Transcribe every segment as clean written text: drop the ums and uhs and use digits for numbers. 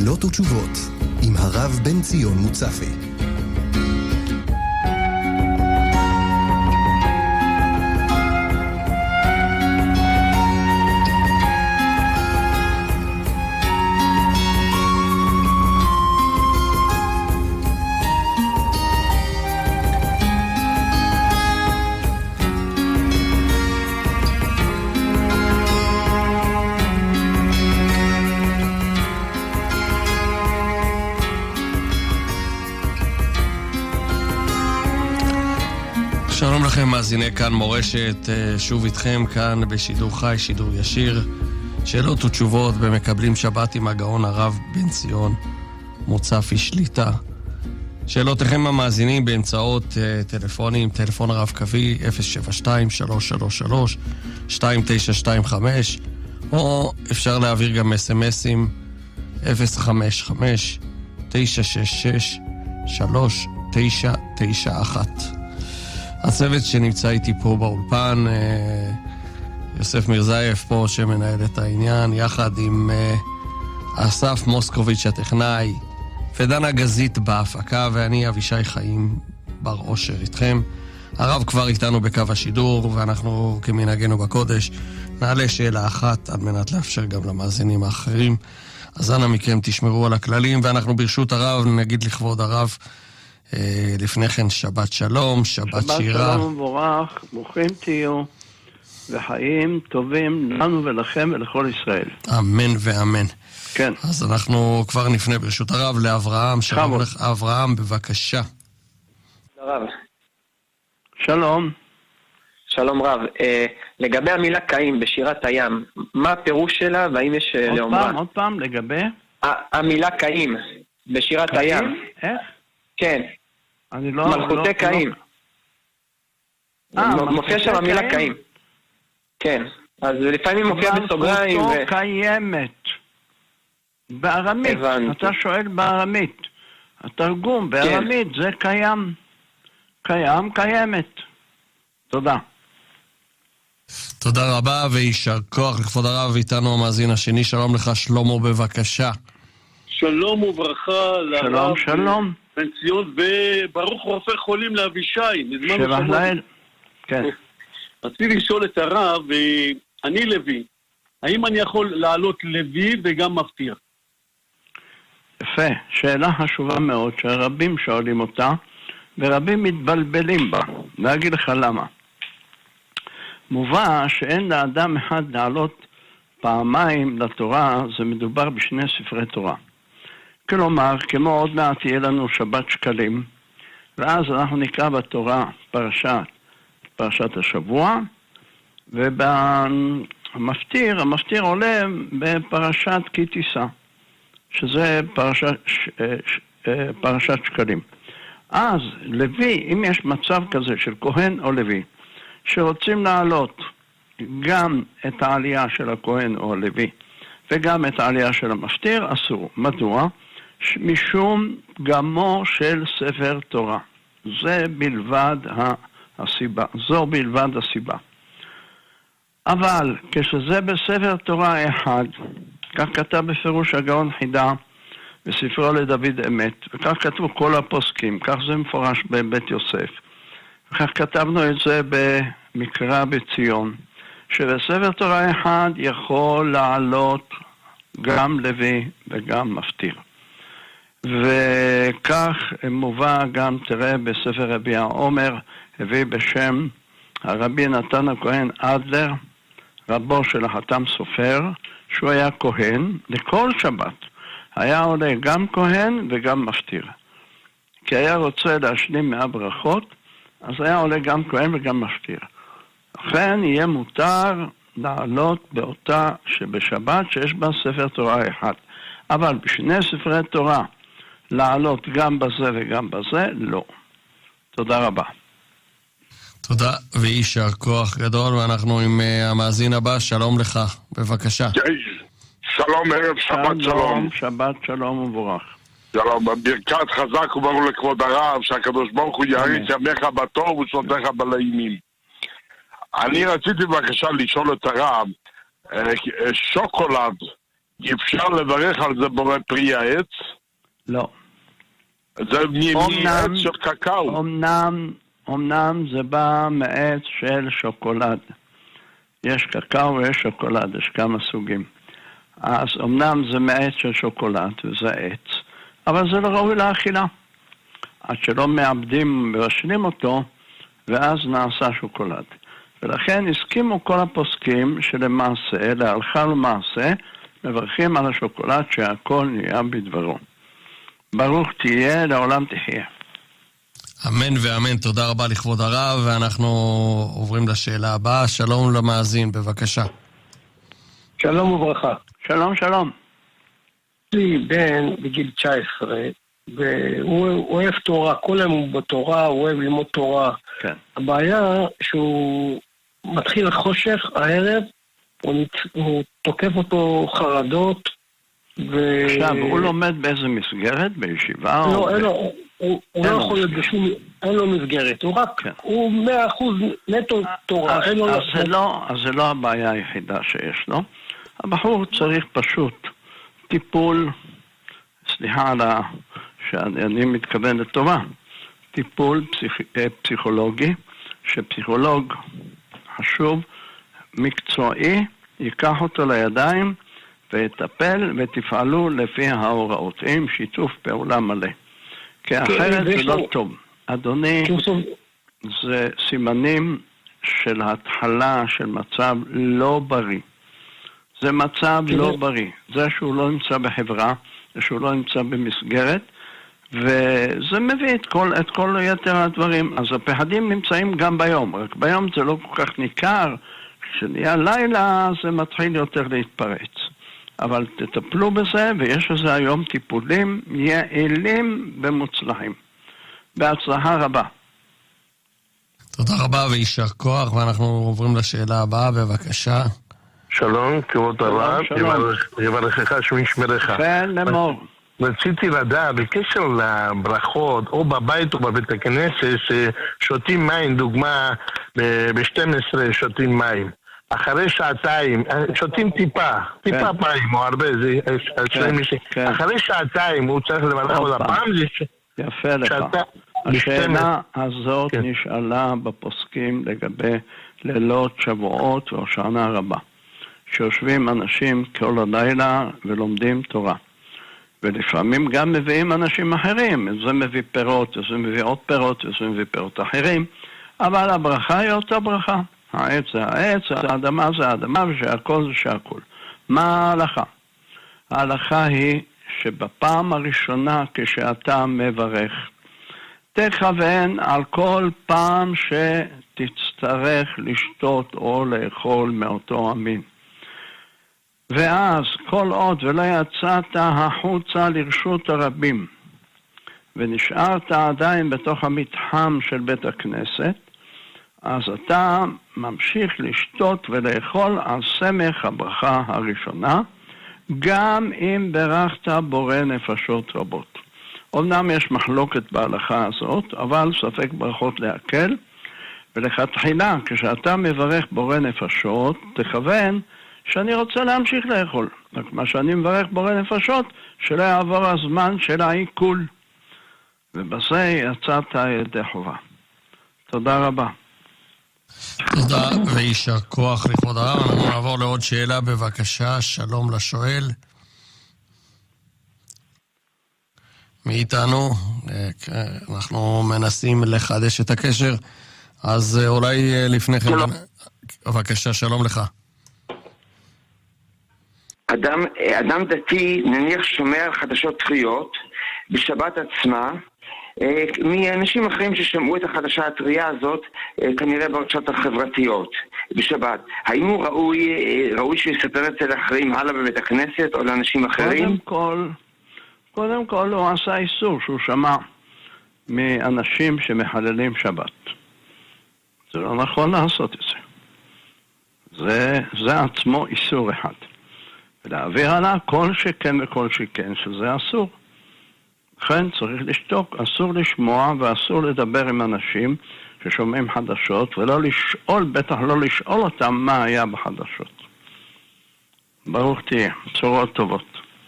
שאלות ותשובות עם הרב בן ציון מוצפי. שלום לכם מאזיני כאן מורשת, שוב איתכם כאן בשידור חי, שידור ישיר, שאלות ותשובות במקבלים שבת עם הגאון הרב בן ציון מוצפי שליטה. שאלותיכם המאזינים באמצעות טלפונים, טלפון הרב קווי 072-333-2925, או אפשר להעביר גם אס-אמסים 056-666-3991. הצוות שנמצא איתי פה באולפן, יוסף מירזייף פה שמנהל את העניין, יחד עם אסף מוסקוביץ' הטכנאי, ודנה גזית בהפקה, ואני אבישי חיים בר אושר איתכם. הרב כבר איתנו בקו השידור, ואנחנו כמנהגנו בקודש נעלה שאלה אחת על מנת לאפשר גם למאזינים האחרים. אז אנא מכם תשמרו על הכללים, ואנחנו ברשות הרב נגיד לכבוד הרב לפני כן שבת שלום, שבת שירה. שבת שלום ובורך, ברוכים תהיו, וחיים טובים לנו ולכם ולכל ישראל. אמן ואמן. כן. אז אנחנו כבר נפנה ברשות הרב לאברהם. שלום לך אברהם, בבקשה. רב. שלום. שלום רב. לגבי המילה קאים בשירת הים, מה הפירוש שלה והאם יש לאומרה? עוד פעם, לגבי? המילה קאים בשירת הים. איך? כן. אני לא... מלכותי קאים. מופיע שם המילה קאים. כן. אז לפעמים מופיע בסוגריים. מלכותו קיימת. בארמית. אתה שואל בארמית. התרגום בארמית זה קיים. קיים, קיימת. תודה. תודה רבה ויישר כוח לכבוד הרב. איתנו המאזין השני. שלום לך שלמה, בבקשה. שלום וברכה שלום, שלום. בן ציון, וברוך רופא חולים לאבישי. שבח לאל. כן. רציתי לשאול את הרב, אני לוי, האם אני יכול לעלות לוי וגם מפטיר? יפה, שאלה חשובה מאוד שרבים שואלים אותה, ורבים מתבלבלים בה. ואגיד לך למה. מובא שאין לאדם אחד לעלות פעמיים לתורה, זה מדובר בשני ספרי תורה. כלומר, כמו עוד מעט יהיה לנו שבת שקלים, ואז אנחנו נקרא בתורה פרשת השבוע, המפטיר עולה בפרשת כי תישא, שזה פרשת שקלים. אז לוי, אם יש מצב כזה של כהן או לוי, שרוצים לעלות גם את העלייה של הכהן או הלוי, וגם את העלייה של המפטיר, אסור. מדוע? משום פגמו של ספר תורה. זה בלבד הסיבה. זו בלבד הסיבה. אבל כשזה בספר תורה אחד, כך כתב בפירוש הגאון חידה בספרו לדוד אמת, וכך כתבו כל הפוסקים, כך זה מפורש בבית יוסף, וכך כתבנו את זה במקרא בציון, שבספר תורה אחד יכול לעלות גם לוי וגם מפטיר. וכך מובא גם, תראה, בספר רבי העומר, הביא בשם הרבי נתן הכהן אדלר, רבו של החתם סופר, שהוא היה כהן, לכל שבת היה עולה גם כהן וגם מפטיר. כי היה רוצה להשלים מהברכות, אז היה עולה גם כהן וגם מפטיר. לכן יהיה מותר לעלות באותה שבשבת שיש בה ספר תורה אחד. אבל בשני ספרי תורה לעלות גם בזה וגם בזה, לא. תודה רבה. תודה ויישר כוח גדול, ואנחנו עם המאזין הבא. שלום לך, בבקשה. שלום, ערב שבת שלום. שבת שלום ובורך. שלום, ברכת חזק וברוך לכבוד הרב, שהקדוש ברוך הוא יאריך ימיך בטוב ושנותיך בנעימים. אני רציתי בבקשה לשאול את הרב, שוקולד אפשר לברך על זה בורא פרי העץ? לא. זה מעץ של קקאו. אמנם זה בא מעץ של שוקולד. יש קקאו ויש שוקולד, יש כמה סוגים. אז אמנם זה מעץ של שוקולד וזה עץ, אבל זה לא ראוי לאכילה. עד שלא מאבדים ומבשלים אותו, ואז נעשה שוקולד. ולכן הסכימו כל הפוסקים שלמעשה, להלכה למעשה, מברכים על השוקולד שהכל נהיה בדברו. ברוך תהיה, לעולם תחיה. אמן ואמן, תודה רבה לכבוד הרב, ואנחנו עוברים לשאלה הבאה. שלום למאזין, בבקשה. שלום וברכה. שלום, שלום. יש לי בן בגיל 19, והוא אוהב תורה, כל היום הוא בתורה, הוא אוהב ללמוד תורה. כן. הבעיה שהוא מתחיל חושך הערב, הוא תוקף אותו חרדות, עכשיו, הוא לומד באיזה מסגרת? בישיבה? לא, הוא לא יכול להיות בשום, אין לו מסגרת, הוא 100% נטו תורה. אז זה לא הבעיה היחידה שיש לו. הבחור צריך פשוט טיפול, סליחה שאני מתכוון לטובה, טיפול פסיכולוגי, שפסיכולוג חשוב, מקצועי, ייקח אותו לידיים ויטפל ותפעלו לפי ההוראות, עם שיתוף פעולה מלא. כי אחרת זה לא טוב. אדוני, זה סימנים של התחלה של מצב לא בריא. זה מצב לא בריא. זה שהוא לא נמצא בחברה, זה שהוא לא נמצא במסגרת, וזה מביא את כל יתר הדברים. אז הפחדים נמצאים גם ביום, רק ביום זה לא כל כך ניכר. כשנהיה לילה זה מתחיל יותר להתפרץ. אבל תטפלו בזה, ויש לזה היום טיפולים יעילים ומוצלחים. בהצלחה רבה. תודה רבה ויישר כוח, ואנחנו עוברים לשאלה הבאה, בבקשה. שלום, כבוד הרב, יברכך שמשמרך. כן, לאמור. רציתי לדעת, בקשר לברכות, או בבית או בבית הכנסת, ששותים מים, דוגמה, ב-12 שותים מים. אחרי שעתיים, שותים טיפה מים, או הרבה, זה אחרי שעתיים הוא צריך לברך עוד הפעם, יפה לך. השאלה הזאת נשאלה בפוסקים לגבי לילות, שבועות והושענא רבה. שיושבים אנשים כל הלילה ולומדים תורה. ולפעמים גם מביאים אנשים אחרים, זה מביא פירות, זה מביא עוד פירות, זה מביא פירות אחרים, אבל הברכה היא אותה ברכה. העץ זה העץ, האדמה זה האדמה, ושהכל זה שהכל. מה ההלכה? ההלכה היא שבפעם הראשונה כשאתה מברך, תכוון על כל פעם שתצטרך לשתות או לאכול מאותו המין. ואז כל עוד ולא יצאת החוצה לרשות הרבים, ונשארת עדיין בתוך המתחם של בית הכנסת, אז אתה ממשיך לשתות ולאכול על סמך הברכה הראשונה, גם אם ברכת בורא נפשות רבות. אומנם יש מחלוקת בהלכה הזאת, אבל ספק ברכות להקל, ולכתחילה, כשאתה מברך בורא נפשות, תכוון שאני רוצה להמשיך לאכול. רק מה שאני מברך בורא נפשות, שלא יעבור הזמן של העיכול. ובזה יצאת ידי חובה. תודה רבה. תודה ויישר כוח לכבוד הרב. אנחנו נעבור לעוד שאלה, בבקשה. שלום לשואל. מי איתנו? אנחנו מנסים לחדש את הקשר, אז אולי לפני כן... בבקשה, שלום לך. אדם דתי נניח שומע חדשות טריות בשבת עצמה, מאנשים אחרים ששמעו את החדשה הטריה הזאת, כנראה ברשתות החברתיות בשבת. האם הוא ראוי שיספר את זה לאחרים הלאה בבית הכנסת או לאנשים אחרים? קודם כל הוא עשה איסור שהוא שמע מאנשים שמחללים שבת. זה לא נכון לעשות את זה. זה עצמו איסור אחד. ולהעביר עליו כל שכן וכל שכן, שזה אסור. לכן צריך לשתוק, אסור לשמוע ואסור לדבר עם אנשים ששומעים חדשות, ולא לשאול, בטח לא לשאול אותם מה היה בחדשות. ברוך תהיה, בשורות טובות.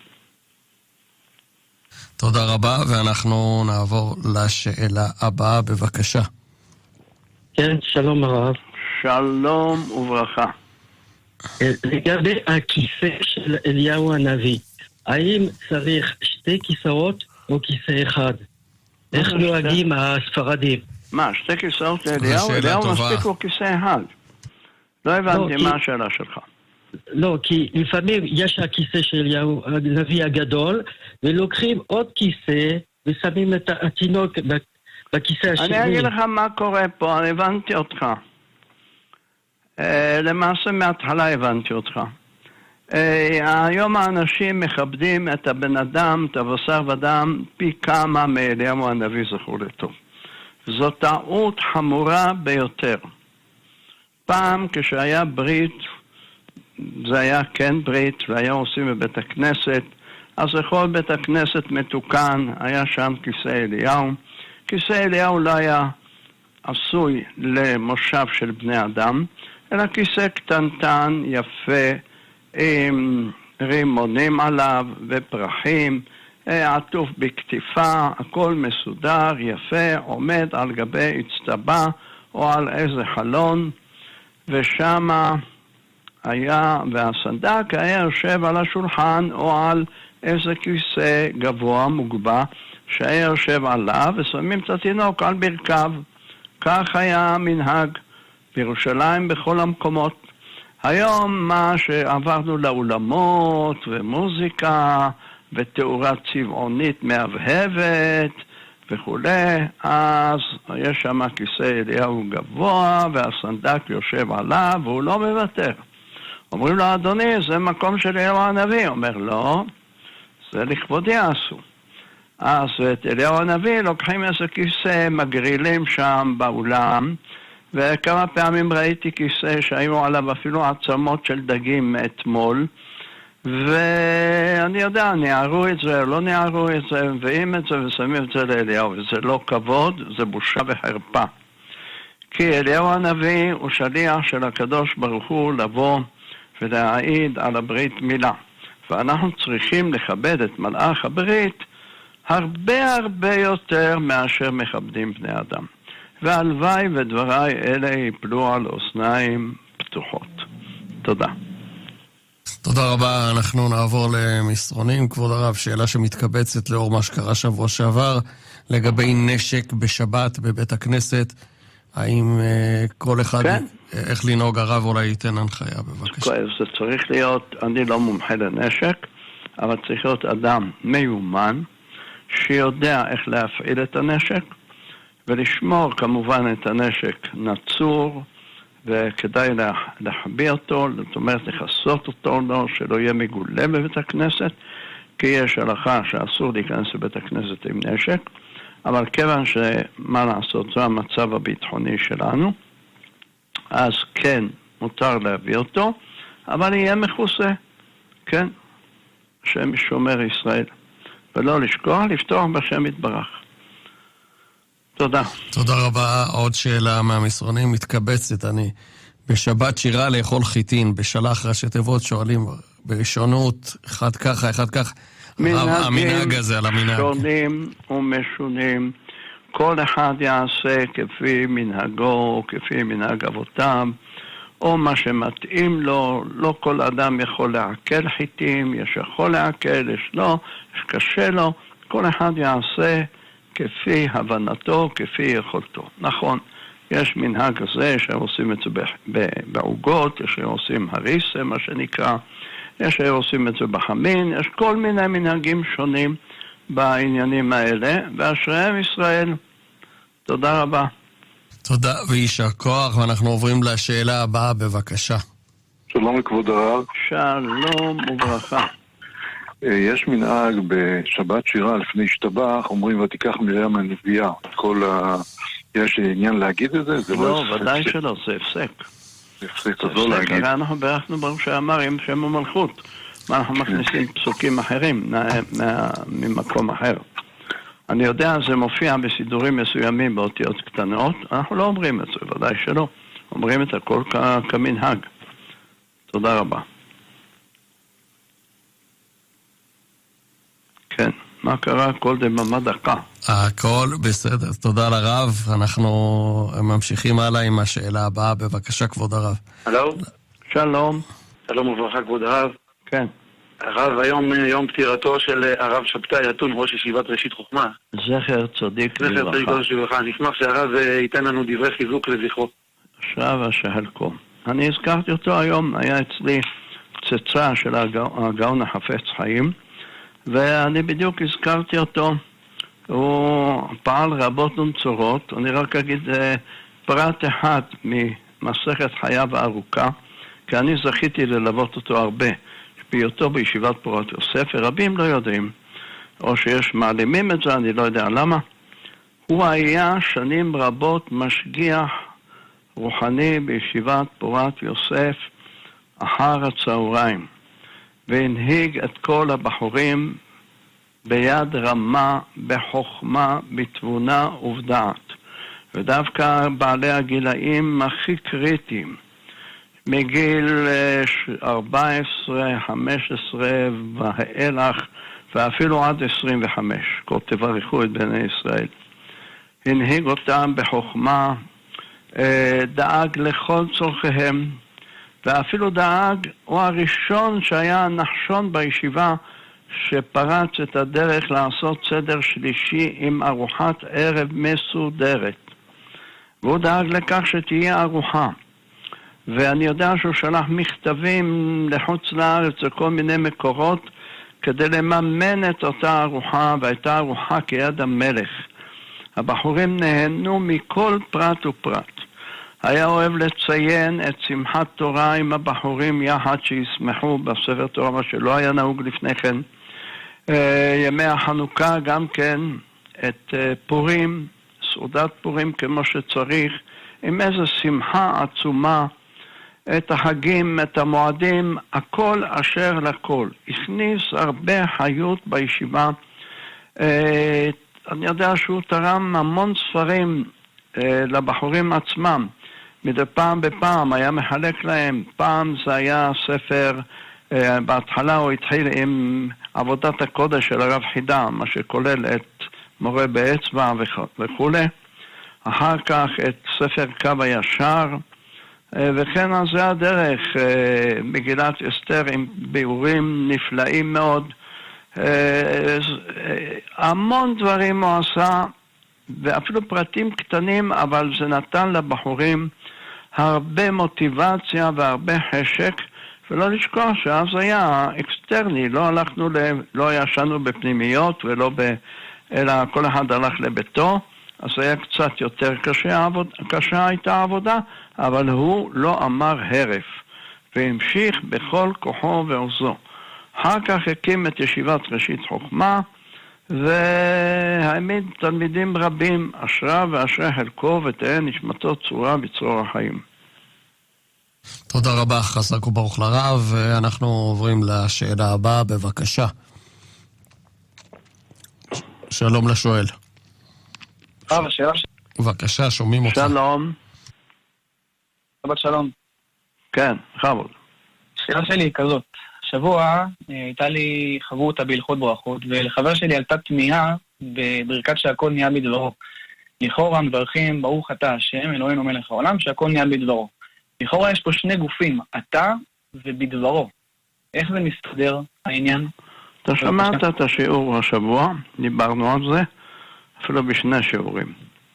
תודה רבה, ואנחנו נעבור לשאלה הבאה, בבקשה. כן, שלום הרב. שלום וברכה. לגבי הכיסא של אליהו הנביא, האם צריך שתי כיסאות או כיסא אחד? איך נוהגים הספרדים? מה, שתי כיסאות לאליהו? אליהו מספיק לו כיסא אחד. לא הבנתי מה השאלה שלך. לא, כי לפעמים יש הכיסא של אליהו הנביא הגדול, ולוקחים עוד כיסא ושמים את התינוק בכיסא השני. אני אגיד לך מה קורה פה, אני הבנתי אותך. למעשה מההתחלה הבנתי אותך. היום האנשים מכבדים את הבן אדם, את הבשר ודם, פי כמה מאליהו הנביא זכור לטוב. זו טעות חמורה ביותר. פעם כשהיה ברית, זה היה כן ברית, והיה עושים בבית הכנסת, אז לכל בית הכנסת מתוקן, היה שם כיסא אליהו. כיסא אליהו לא היה עשוי למושב של בני אדם, אלא כיסא קטנטן, יפה, עם רימונים עליו ופרחים, עטוף בכתיפה, הכל מסודר, יפה, עומד על גבי אצטבה או על איזה חלון, ושמה היה, והסנדק היה יושב על השולחן או על איזה כיסא גבוה מוגבה שהיה יושב עליו, ושמים את התינוק על ברכיו. כך היה המנהג בירושלים בכל המקומות. היום מה שעברנו לאולמות ומוזיקה ותאורה צבעונית מהבהבת וכולי, אז יש שם כיסא אליהו גבוה והסנדק יושב עליו והוא לא מוותר. אומרים לו, אדוני, זה מקום של אליהו הנביא. אומר, לא, זה לכבודי עשו. אז את אליהו הנביא לוקחים איזה כיסא, מגרילים שם באולם, וכמה פעמים ראיתי כיסא שהיו עליו אפילו עצמות של דגים מאתמול, ואני יודע, נערו את זה, לא נערו את זה, מביאים את זה ושמים את זה לאליהו, וזה לא כבוד, זה בושה וחרפה. כי אליהו הנביא הוא שליח של הקדוש ברוך הוא לבוא ולהעיד על הברית מילה. ואנחנו צריכים לכבד את מלאך הברית הרבה הרבה יותר מאשר מכבדים בני אדם. והלוואי ודבריי אלה ייפלו על אוזניים פתוחות. תודה. תודה רבה, אנחנו נעבור למסרונים. כבוד הרב, שאלה שמתקבצת לאור מה שקרה שבוע שעבר, לגבי נשק בשבת בבית הכנסת. האם כל אחד, כן. איך לנהוג הרב אולי ייתן הנחיה, בבקשה. זה צריך להיות, אני לא מומחה לנשק, אבל צריך להיות אדם מיומן, שיודע איך להפעיל את הנשק, ולשמור כמובן את הנשק נצור, וכדאי להחביא אותו, זאת אומרת לחסות אותו, לא, שלא יהיה מגולה בבית הכנסת, כי יש הלכה שאסור להיכנס לבית הכנסת עם נשק, אבל כיוון שמה לעשות, זה המצב הביטחוני שלנו, אז כן, מותר להביא אותו, אבל יהיה מכוסה, כן, השם שומר ישראל. ולא לשכוח, לפתוח בשם יתברך. תודה. תודה רבה. עוד שאלה מהמסרונים מתקבצת. אני בשבת שירה לאכול חיטין, בשלח ראשי תיבות שואלים בראשונות, אחד ככה, אחד כך. המנהג הזה על המנהג. שונים ומשונים. כל אחד יעשה כפי מנהגו, כפי מנהג אבותיו, או מה שמתאים לו. לא כל אדם יכול לעכל חיטים, יש יכול לעכל, יש לא, יש קשה לו. כל אחד יעשה כפי הבנתו, כפי יכולתו. נכון, יש מנהג כזה שעושים את זה בעוגות, יש שעושים הריסה, מה שנקרא, יש שעושים את זה בחמין, יש כל מיני מנהגים שונים בעניינים האלה, ואשריהם ישראל. תודה רבה. תודה ויישר כוח, ואנחנו עוברים לשאלה הבאה, בבקשה. שלום לכבוד הרב. שלום וברכה. יש מנהג בשבת שירה לפני השתבח, אומרים ותיקח מרים הנביאה. יש עניין להגיד את זה? זה לא, ודאי שלא, זה הפסק. הפסק, אז לא להגיד. הרי אנחנו ברכנו ברוך שאמר עם שם המלכות. מה אנחנו מכניסים פסוקים אחרים ממקום אחר. אני יודע, זה מופיע בסידורים מסוימים באותיות קטנות, אנחנו לא אומרים את זה, ודאי שלא. אומרים את הכל כמנהג. תודה רבה. כן, מה קרה? כל דממה דקה. הכל בסדר, תודה לרב. אנחנו ממשיכים הלאה עם השאלה הבאה. בבקשה, כבוד הרב. הלו? שלום. שלום וברכה, כבוד הרב. כן. הרב, היום יום פטירתו של הרב שבתאי אתון, ראש ישיבת ראשית חוכמה. זכר צדיק לברכה. נשמח שהרב ייתן לנו דברי חיזוק לזכרו. עכשיו השהלקו. אני הזכרתי אותו היום, היה אצלי צצה של הגאון החפץ חיים, ואני בדיוק הזכרתי אותו. הוא פעל רבות ונצורות. אני רק אגיד פרט אחד ממסכת חייו הארוכה, כי אני זכיתי ללוות אותו הרבה. בהיותו בישיבת פורת יוסף, ורבים לא יודעים, או שיש מעלימים את זה, אני לא יודע למה. הוא היה שנים רבות משגיח רוחני בישיבת פורת יוסף אחר הצהריים, והנהיג את כל הבחורים ביד רמה, בחוכמה, בתבונה ובדעת. ודווקא בעלי הגילאים הכי קריטיים, מגיל 14, 15 ואילך, ואפילו עד 25, כה תברכו את בני ישראל. הנהיג אותם בחוכמה, דאג לכל צורכיהם, ואפילו דאג, הוא הראשון שהיה נחשון בישיבה, שפרץ את הדרך לעשות סדר שלישי עם ארוחת ערב מסודרת. והוא דאג לכך שתהיה ארוחה. ואני יודע שהוא שלח מכתבים לחוץ לארץ לכל מיני מקורות כדי לממן את אותה ארוחה, והייתה ארוחה כיד המלך. הבחורים נהנו מכל פרט ופרט. היה אוהב לציין את שמחת תורה עם הבחורים יחד שישמחו בספר תורה, מה שלא היה נהוג לפני כן. ימי החנוכה גם כן, את פורים, סעודת פורים כמו שצריך, עם איזו שמחה עצומה, את החגים, את המועדים, הכל אשר לכל. הכניס הרבה חיות בישיבה. אני יודע שהוא תרם המון ספרים לבחורים עצמם. מדי פעם בפעם היה מחלק להם. פעם זה היה ספר, בהתחלה הוא התחיל עם עבודת הקודש של הרב חידה, מה שכולל את מורה באצבע וכו'. אחר כך את ספר קו הישר, וכן אז זה הדרך, מגילת אסתר עם ביאורים נפלאים מאוד. המון דברים הוא עשה, ואפילו פרטים קטנים, אבל זה נתן לבחורים הרבה מוטיבציה והרבה חשק, ולא לשכוח שאז היה אקסטרני, לא ישנו בפנימיות, אלא כל אחד הלך לביתו, אז היה קצת יותר קשה הייתה העבודה, אבל הוא לא אמר הרף, והמשיך בכל כוחו ועוזו. אחר כך הקים את ישיבת ראשית חוכמה, והעמיד תלמידים רבים, אשרה ואשרי חלקו, ותהא נשמתו צורה בצרור החיים. תודה רבה, חזק וברוך לרב. אנחנו עוברים לשאלה הבאה, בבקשה. שלום לשואל. בבקשה, שומעים אותך. שלום. שבת שלום. כן, חבוד. השאלה שלי היא כזאת. שבוע הייתה לי חברותא בהלכות ברכות, ולחבר שלי עלתה תמיהה בברכת שהכל נהיה בדברו. לכאורה מברכים ברוך אתה השם אלוהינו מלך העולם שהכל נהיה בדברו. לכאורה יש פה שני גופים, אתה ובדברו. איך זה מסתדר העניין? אתה שמעת את השיעור השבוע, דיברנו על זה, אפילו בשני שיעורים.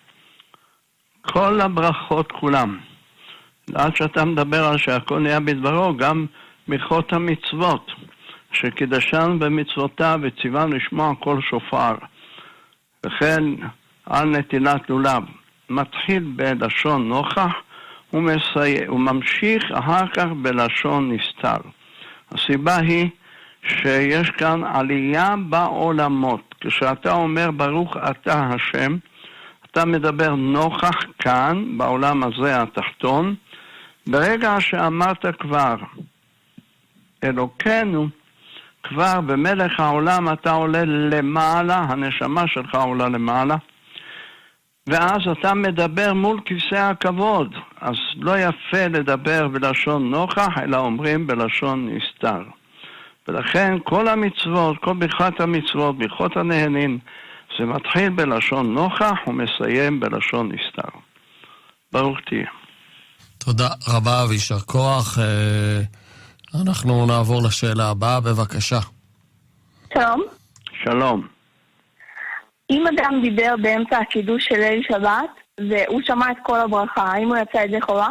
כל הברכות כולם, עד שאתה מדבר על שהכל נהיה בדברו, גם ברכות המצוות, שקידשנו במצוותיו וציוונו לשמוע כל שופר. וכן על נטילת לולב, מתחיל בלשון נוכח, וממשיך אחר כך בלשון נסתר. הסיבה היא שיש כאן עלייה בעולמות. כשאתה אומר ברוך אתה השם, אתה מדבר נוכח כאן, בעולם הזה התחתון. ברגע שאמרת כבר אלוקינו, כבר במלך העולם אתה עולה למעלה, הנשמה שלך עולה למעלה, ואז אתה מדבר מול כיסא הכבוד. אז לא יפה לדבר בלשון נוכח, אלא אומרים בלשון נסתר. ולכן כל המצוות, כל ברכת המצוות, ברכות הנהנים, זה מתחיל בלשון נוכח ומסיים בלשון נסתר. ברוך תהיה. תודה רבה וישר כוח. אנחנו נעבור לשאלה הבאה, בבקשה. שלום. שלום. אם אדם דיבר באמצע הקידוש של ליל שבת, והוא שמע את כל הברכה, האם הוא יצא ידי חובה?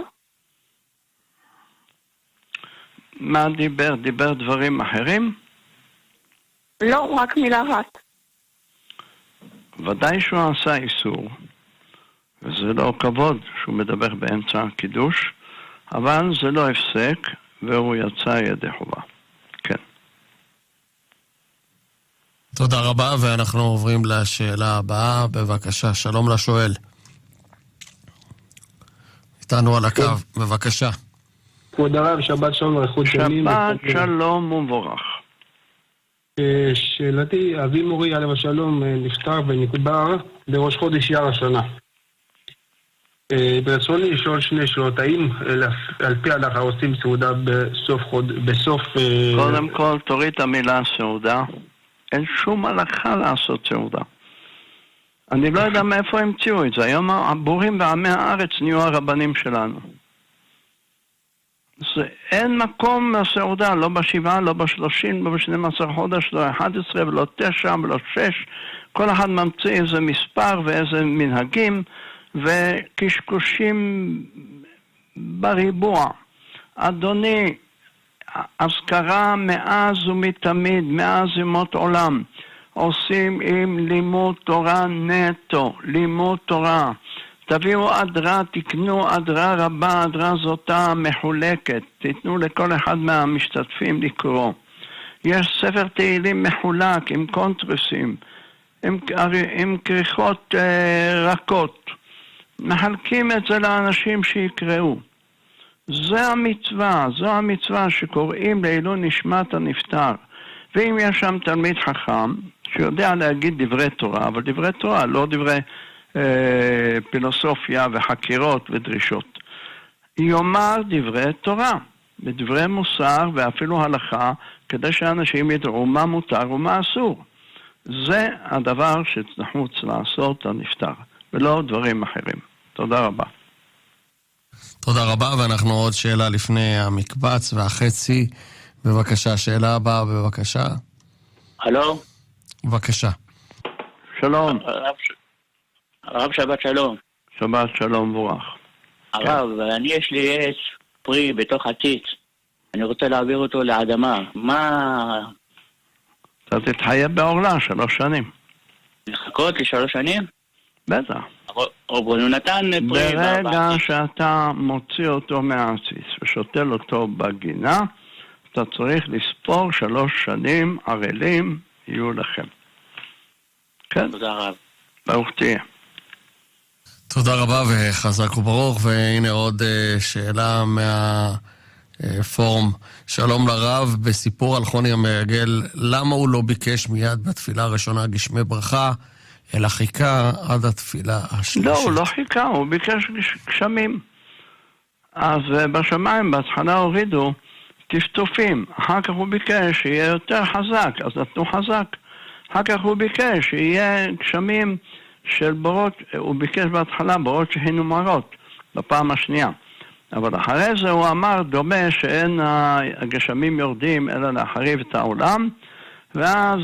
מה דיבר? דיבר דברים אחרים? לא, רק מילה אחת. ודאי שהוא עשה איסור, וזה לא כבוד שהוא מדבר באמצע הקידוש, אבל זה לא הפסק, והוא יצא ידי חובה. כן. תודה רבה, ואנחנו עוברים לשאלה הבאה. בבקשה, שלום לשואל. איתנו על הקו, בבקשה. כבוד הרב, שבת שלום ואיכות ימים. שבת שלום ומבורך. שאלתי, אבי מורי עליו השלום נפטר ונקבר בראש חודש אייר השנה. ברצוני לשאול שני שאלות, האם על פי ההלכה עושים סעודה בסוף... קודם כל תוריד את המילה סעודה. אין שום הלכה לעשות סעודה. אני לא יודע מאיפה המציאו את זה. היום הבורים ועמי הארץ נהיו הרבנים שלנו. אין מקום לסעודה, לא בשבעה, לא ב30, לא ב12 חודש, לא 11 ולא 9 ולא 6. כל אחד ממציא איזה מספר ואיזה מנהגים וקשקושים בריבוע. אדוני, אזכרה מאז ומתמיד, מאז ימות עולם, עושים עם לימוד תורה נטו, לימוד תורה. תביאו אדרה, תקנו אדרה רבה, אדרה זאתה מחולקת, תיתנו לכל אחד מהמשתתפים לקרוא. יש ספר תהילים מחולק עם קונטרסים, עם כריכות רכות. מחלקים את זה לאנשים שיקראו. זה המצווה שקוראים לעילוי נשמת הנפטר. ואם יש שם תלמיד חכם שיודע להגיד דברי תורה, אבל דברי תורה, לא דברי פילוסופיה וחקירות ודרישות. יאמר דברי תורה, בדברי מוסר ואפילו הלכה, כדי שאנשים ידעו מה מותר ומה אסור. זה הדבר שנחוץ לעשות הנפטר, ולא דברים אחרים. תודה רבה. תודה רבה, ואנחנו עוד שאלה לפני המקבץ והחצי. בבקשה, שאלה הבאה, בבקשה. הלו? בבקשה. שלום. הרב, שבת שלום. שבת שלום וברוך. הרב, יש לי עץ פרי בתוך הציץ. אני רוצה להעביר אותו לאדמה. מה... אתה תתחייב בעורלה 3 שנים. לחכות ל3 שנים? בטח. הוא נתן פרי... ברגע שאתה מוציא אותו מהעציץ ושותל אותו בגינה, אתה צריך לספור 3 שנים ערלים יהיו לכם. כן? תודה רב. ברוך תהיה. תודה רבה וחזק וברוך, והנה עוד שאלה מהפורום. שלום לרב, בסיפור על חוני המרגל, למה הוא לא ביקש מיד בתפילה הראשונה גשמי ברכה, אלא חיכה עד התפילה השלישית? לא, הוא לא חיכה, הוא ביקש גשמים. אז בשמיים בהתחלה הורידו טפטופים, אחר כך הוא ביקש שיהיה יותר חזק, אז נתנו חזק. אחר כך הוא ביקש שיהיה גשמים של בורות, הוא ביקש בהתחלה בורות שהינו מרות, בפעם השנייה. אבל אחרי זה הוא אמר, דומה שאין הגשמים יורדים אלא להחריב את העולם, ואז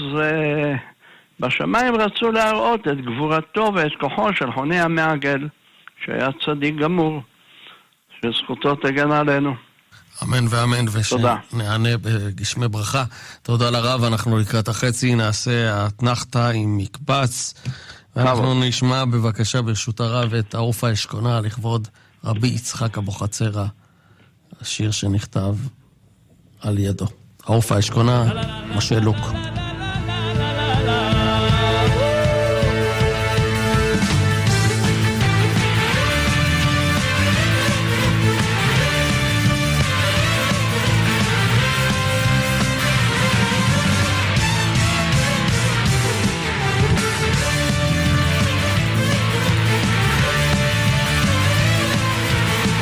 בשמיים רצו להראות את גבורתו ואת כוחו של חוני המעגל, שהיה צדיק גמור, שזכותו תגן עלינו. אמן ואמן, ושנענה בגשמי ברכה. תודה לרב, אנחנו לקראת החצי, נעשה האתנחתא עם מקבץ, ואנחנו נשמע בבקשה ברשות הרב את העוף האשכונה לכבוד רבי יצחק אבוחצירא, השיר שנכתב על ידו. העוף האשכונה, משה לוק.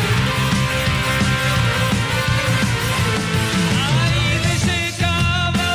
Ai, deixei cava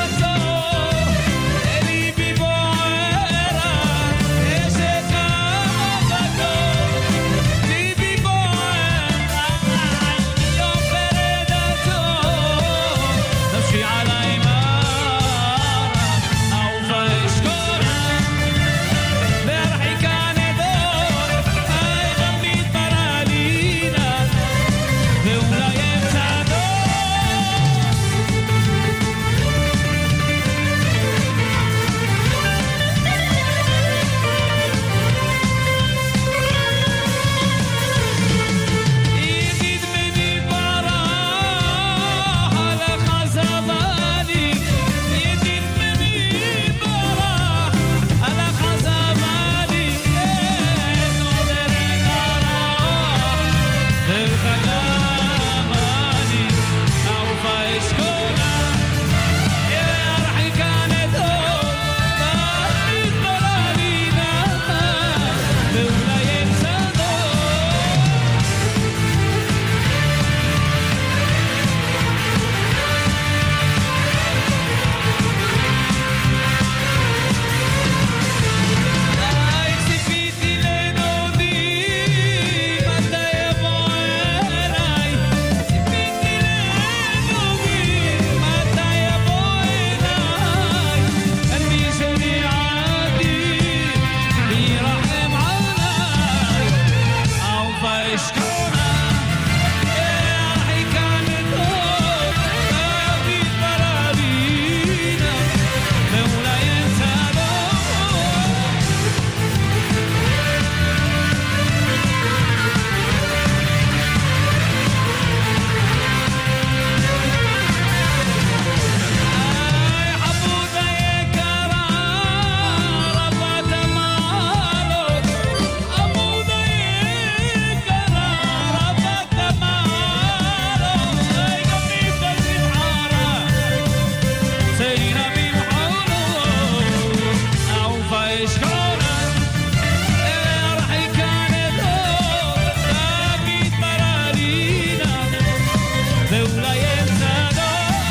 ואולי אין צדות.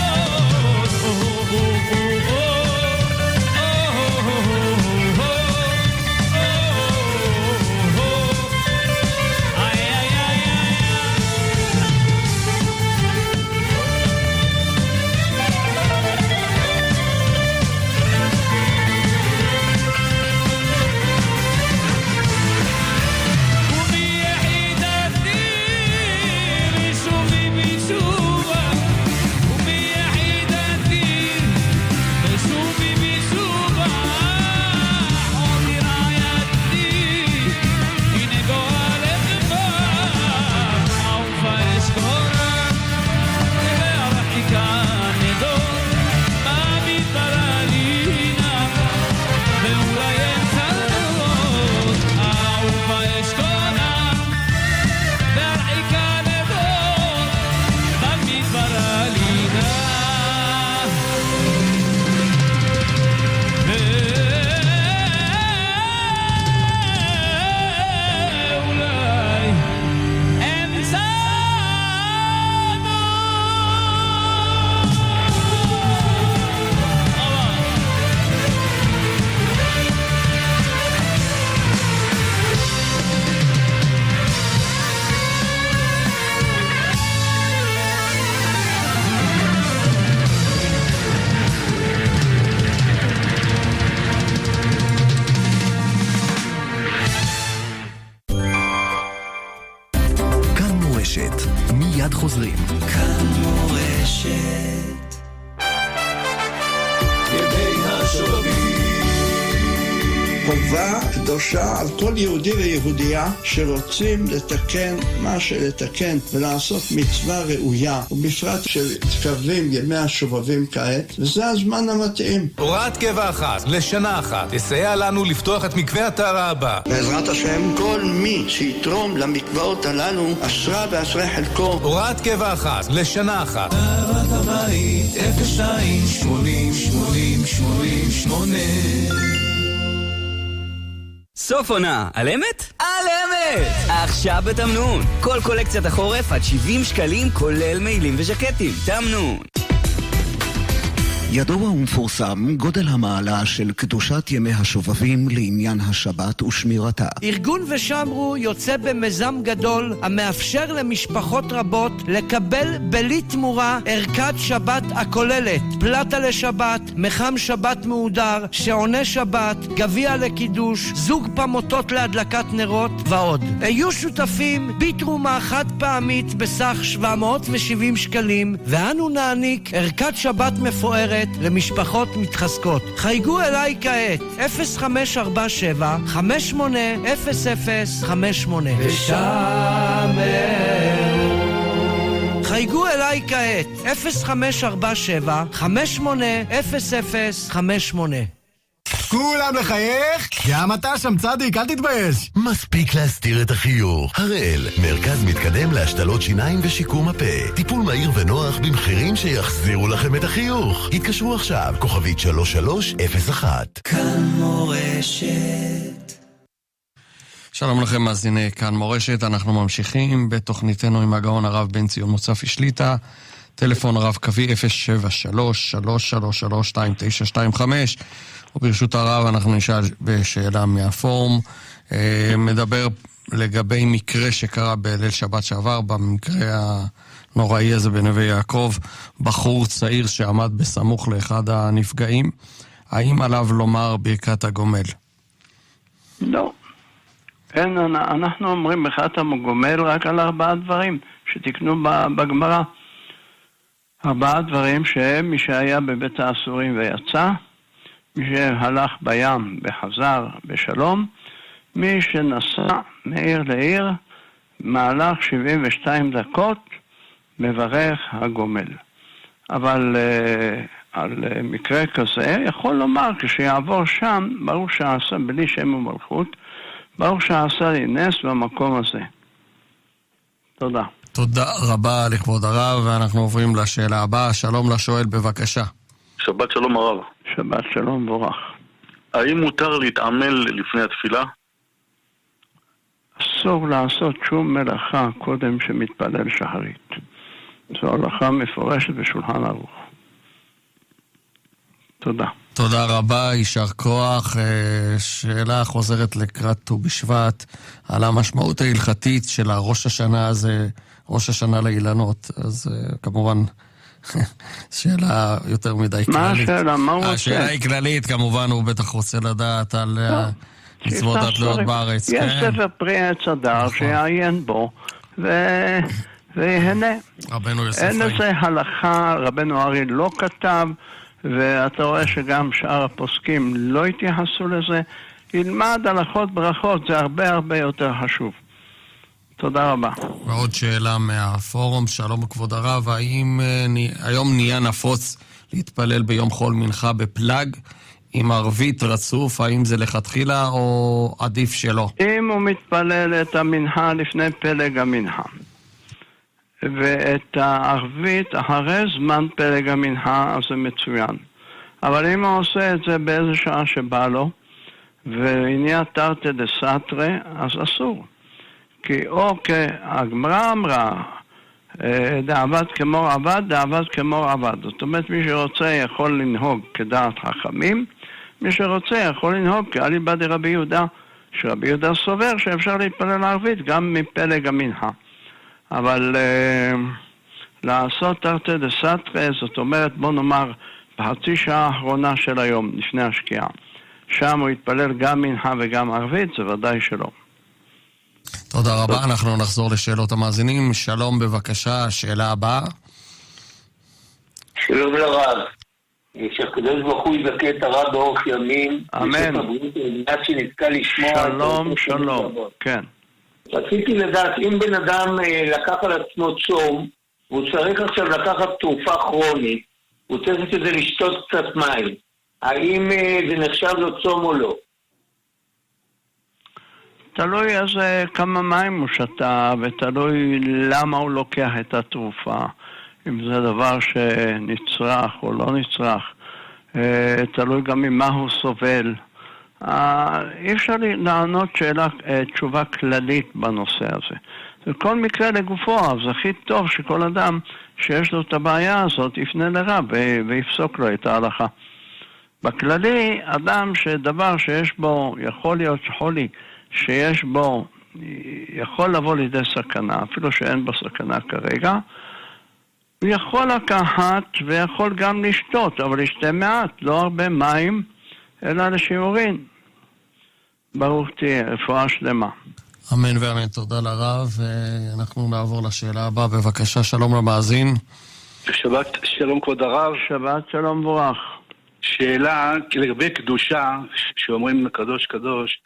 מיד חוזרים. כאן מורשת ידי השובבים. חובה קדושה על כל יהודי ויהודייה שרוצים לתקן מה שלתקן ולעשות מצווה ראויה, ובפרט שמתקרבים ימי השובבים כעת, וזה הזמן המתאים. הוראת קבע אחת לשנה אחת תסייע לנו לפתוח את מקווה הטהרה הבא. בעזרת השם, כל מי שיתרום למקוואות הללו אשרה ואשרי חלקו. הוראת קבע אחת לשנה אחת. טהרת הבית 02 80 80 88. סוף עונה, על אמת? על אמת! עכשיו בתמנון. כל קולקציית החורף עד 70 שקלים כולל מעילים וז'קטים. תמנון. ידוע ומפורסם גודל המעלה של קדושת ימי השובבים לעניין השבת ושמירתה. ארגון ושמרו יוצא במיזם גדול המאפשר למשפחות רבות לקבל בלי תמורה ערכת שבת הכוללת פלטה לשבת, מחם שבת מהודר, שעוני שבת, גביע לקידוש, זוג פמוטות להדלקת נרות ועוד. היו שותפים בתרומה חד פעמית בסך 770 שקלים, ואנו נעניק ערכת שבת מפוארת למשפחות מתחזקות. חייגו אליי כעת 0547 580058 ושמרו. חייגו אליי כעת 0547 580058. כולם לחייך? גם אתה שם צדיק, אל תתבייש. מספיק להסתיר את החיוך. הראל, מרכז מתקדם להשתלות שיניים ושיקום הפה. טיפול מהיר ונוח במחירים שיחזירו לכם את החיוך. התקשרו עכשיו, כוכבית 3301. כאן מורשת. שלום לכם מאזיני כאן מורשת, אנחנו ממשיכים בתוכניתנו עם הגאון הרב בן ציון מוצפי שליטה. טלפון רב קווי 073-333-2925, וברשות הרב אנחנו נשאל בשאלה מהפורום. מדבר לגבי מקרה שקרה בליל שבת שעבר, במקרה הנוראי הזה בנווה יעקב, בחור צעיר שעמד בסמוך לאחד הנפגעים. האם עליו לומר ברכת הגומל? לא. אין, אנחנו אומרים ברכת הגומל רק על 4 דברים שתקנו בגמרא. 4 דברים שהם מי שהיה בבית האסורים ויצא, מי שהלך בים וחזר בשלום, מי שנסע מעיר לעיר, מהלך 72 דקות, מברך הגומל. אבל על מקרה כזה יכול לומר כשיעבור שם, ברוך שעשה בלי שם ומלכות, ברוך שעשה לי נס במקום הזה. תודה. תודה רבה לכבוד הרב, ואנחנו עוברים לשאלה הבאה. שלום לשואל, בבקשה. שבת שלום הרב. שבת שלום בורך. האם מותר להתעמל לפני התפילה? אסור לעשות שום מלאכה קודם שמתפלל שחרית. זו הלכה מפורשת בשולחן ערוך. תודה. תודה רבה, יישר כוח. שאלה חוזרת לקראת ט"ו בשבט, על המשמעות ההלכתית של הראש השנה הזה, ראש השנה לאילנות. אז כמובן, שאלה יותר מדי כללית. מה השאלה? מה הוא רוצה? השאלה היא כללית, כמובן, הוא בטח רוצה לדעת על מצוות התלויות בארץ. יש ספר פרי עץ הדר שיעיין בו, ויהנה. רבנו יוסף אין לזה הלכה, רבנו ארי לא כתב, ואתה רואה שגם שאר הפוסקים לא התייחסו לזה. ילמד הלכות ברכות, זה הרבה הרבה יותר חשוב. תודה רבה. ועוד שאלה מהפורום, שלום כבוד הרב, האם היום נהיה נפוץ להתפלל ביום חול מנחה בפלאג עם ערבית רצוף, האם זה לכתחילה או עדיף שלא? אם הוא מתפלל את המנחה לפני פלג המנחה ואת הערבית אחרי זמן פלג המנחה, אז זה מצוין. אבל אם הוא עושה את זה באיזה שעה שבא לו ועניין תרתי דסתרי, אז אסור. כי או כהגמרא אמרה, דעבד כמו עבד, דעבד כמו עבד. זאת אומרת, מי שרוצה יכול לנהוג כדעת חכמים, מי שרוצה יכול לנהוג כאליבא דרבי יהודה, שרבי יהודה סובר שאפשר להתפלל ערבית גם מפלג המנחה. אבל לעשות תרתי דסתרי, זאת אומרת, בוא נאמר, בחצי שעה האחרונה של היום, לפני השקיעה, שם הוא יתפלל גם מנחה וגם ערבית, זה ודאי שלא. תודה רבה, אנחנו נחזור לשאלות המאזינים. שלום בבקשה, השאלה הבאה. שלום לרב, שהקדוש ברוך הוא יזכה את הרב באורך ימים. אמן. שלום, שלום, כן. רציתי לדעת, אם בן אדם לקח על עצמו צום, והוא צריך עכשיו לקחת תרופה כרונית, הוא צריך את זה לשתות קצת מים, האם זה נחשב לו צום או לא? תלוי איזה כמה מים הוא שתה, ותלוי למה הוא לוקח את התרופה. אם זה דבר שנצרך או לא נצרך. תלוי גם ממה הוא סובל. אי אפשר לענות תשובה כללית בנושא הזה. וכל מקרה לגופו, אז הכי טוב שכל אדם שיש לו את הבעיה הזאת יפנה לרב ויפסוק לו את ההלכה. בכללי, אדם שדבר שיש בו, יכול להיות חולי, שיש בו, יכול לבוא לידי סכנה, אפילו שאין בו סכנה כרגע, הוא יכול לקחת ויכול גם לשתות, אבל לשתה מעט, לא הרבה מים, אלא לשיעורין. ברוך תהיה, רפואה שלמה. אמן ואמן, תודה לרב. אנחנו נעבור לשאלה הבאה, בבקשה, שלום למאזין. שבת שלום כבוד הרב. שבת שלום בורך. שאלה לגבי קדושה, שאומרים קדוש קדוש,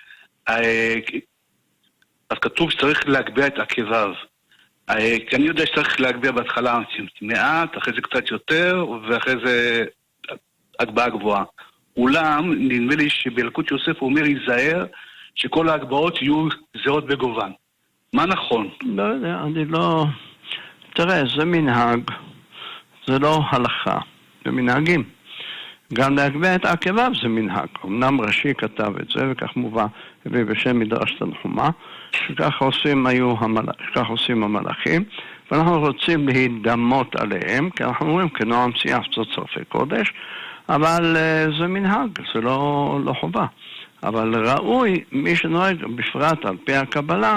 אז כתוב שצריך להגביה את עקביו. כי אני יודע שצריך להגביה בהתחלה מעט, אחרי זה קצת יותר, ואחרי זה הגבהה גבוהה. אולם, נדמה לי שבילקוט יוסף הוא אומר, ייזהר שכל ההגבהות יהיו זהות בגובן. מה נכון? לא יודע, אני לא... תראה, זה מנהג, זה לא הלכה, זה מנהגים. גם להגביה את עקביו זה מנהג. אמנם רש"י כתב את זה, וכך מובא בשם מדרש תנחומא, שכך עושים המלאכים, ואנחנו רוצים להידמות עליהם, כי אנחנו אומרים כנועם צייח זאת שרפי קודש, אבל זה מנהג, זה לא חובה. אבל ראוי, מי שנוהג בפרט על פי הקבלה,